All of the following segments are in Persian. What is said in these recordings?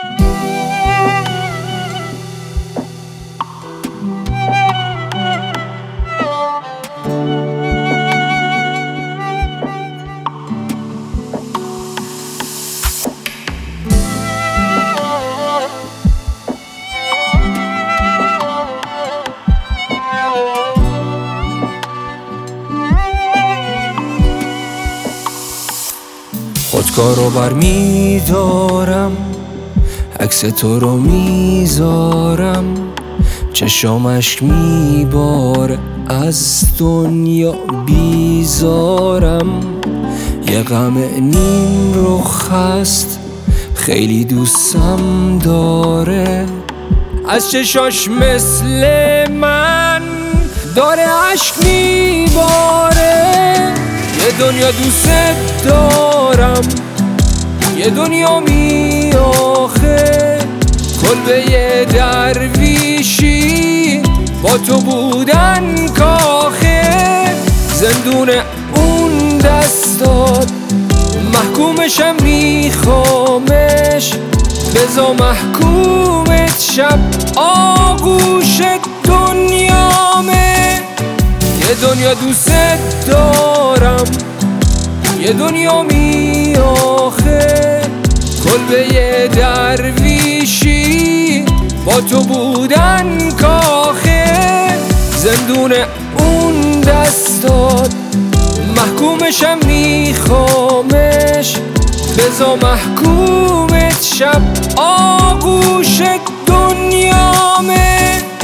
خودکارو بر میدارم، عکس تو رو میذارم، چشام اشک میباره، از دنیا بیزارم. یه غم نیم رخ هست، خیلی دوستم داره، از چشاش مثل من داره اشک میباره. یه دنیا دوست دارم، یه دنیا میاخه، کلبه یه درویشی، با تو بودن کاخه. زندون اون دستات محکومشم، میخوامش، بزا محکومت شب آغوش دنیامه. یه دنیا دوست دارم، یه دنیا میاخه، کلبه یه درویشی، با تو بودن کاخه. زندون اون دستات محکومشم، میخوامش، بزا محکومت شب آغوش دنیامه.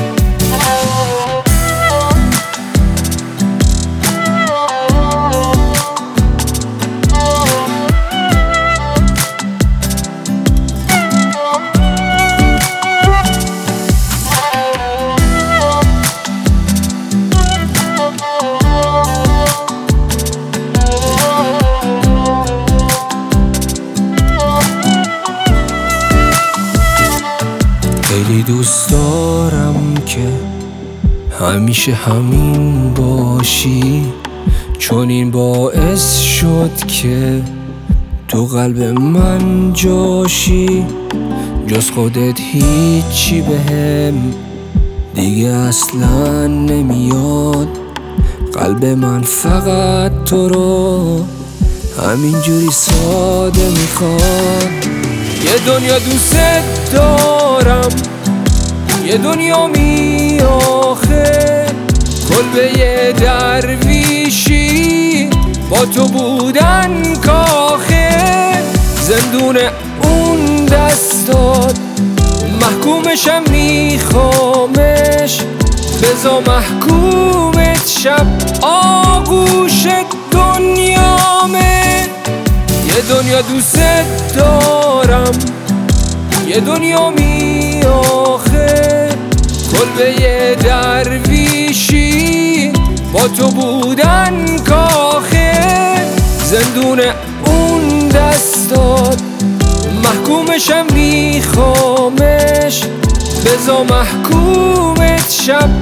خیلی دوست دارم که همیشه همین باشی، چون این باعث شد که تو قلب من جاشی. جز خودت هیچی بهم دیگه اصلا نمیاد، قلب من فقط تو رو همینجوری ساده میخواد. یه دنیا دوست دارم، یه دنیا میاخه، کلبه یه درویشی، با تو بودن کاخه. زندون اون دستات محکومشم، میخوامش، بزا محکومت شب آغوش دنیامه. یه دنیا دوست دارم، یه دنیا میاخه، کلبه یه درویشی، با تو بودن کاخه. زندون اون دستات محکومشم، میخوامش، بزا محکومت شب